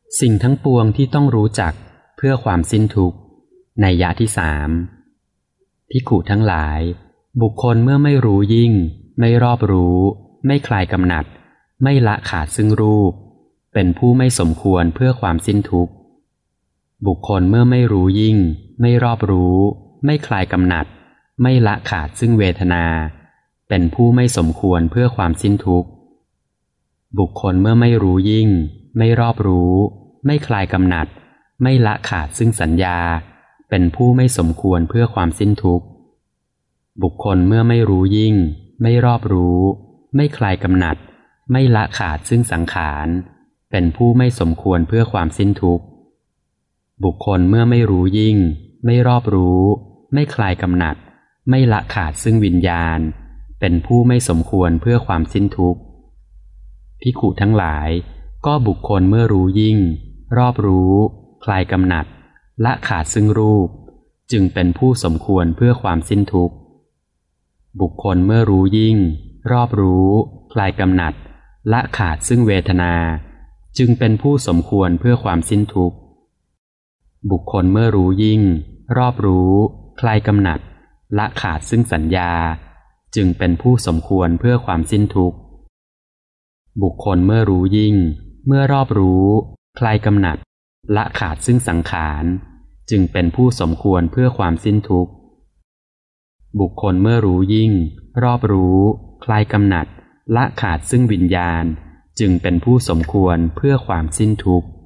สิ่งทั้งปวงที่ต้องรู้จักเพื่อความสิ้นทุกข์นัยยะที่สามภิกขุทั้งหลายบุคคลเมื่อไม่รู้ยิ่งไม่รอบรู้ไม่คลายกำหนัดไม่ละขาดซึ่งรูปเป็นผู้ไม่สมควรเพื่อความสิ้นทุกข์บุคคลเมื่อไม่รู้ยิ่งไม่รอบรู้ไม่คลายกำหนัดไม่ละขาดซึ่งเวทนาเป็นผู้ไม่สมควรเพื่อความสิ้นทุกข์บุคคลเมื่อไม่รู้ยิ่งไม่รอบรู้ไม่คลายกำหนัดไม่ละขาดซึ่งสัญญาเป็นผู้ไม่สมควรเพื่อความสิ้นทุกข์บุคคลเมื่อไม่รู้ยิ่งไม่รอบรู้ไม่คลายกำหนัดไม่ละขาดซึ่งสังขารเป็นผู้ไม่สมควรเพื่อความสิ้นทุกข์บุคคลเมื่อไม่รู้ยิ่งไม่รอบรู้ไม่คลายกำหนัดไม่ละขาดซึ่งวิญญาณเป็นผู้ไม่สมควรเพื่อความสิ้นทุกข์ภิกขุทั้งหลายก็บุคคลเมื่อรู้ยิ่งรอบรู้คลายกำหนัดละขาดซึ่งรูปจึงเป็นผู้สมควรเพื่อความสิ้นทุกข์บุคคลเมื่อรู้ยิ่งรอบรู้คลายกำหนัดละขาดซึ่งเวทนาจึงเป็นผู้สมควรเพื่อความสิ้นทุกข์บุคคลเมื่อรู้ยิ่งรอบรู้คลายกำหนัดละขาดซึ่งสัญญาจึงเป็นผู้สมควรเพื่อความสิ้นทุกข์บุคคลเมื่อรู้ยิ่งเมื่อรอบรู้คลายกำหนัดละขาดซึ่งสังขารจึงเป็นผู้สมควรเพื่อความสิ้นทุกข์บุคคลเมื่อรู้ยิ่งรอบรู้คลายกำหนัดละขาดซึ่งวิญญาณจึงเป็นผู้สมควรเพื่อความสิ้นทุกข์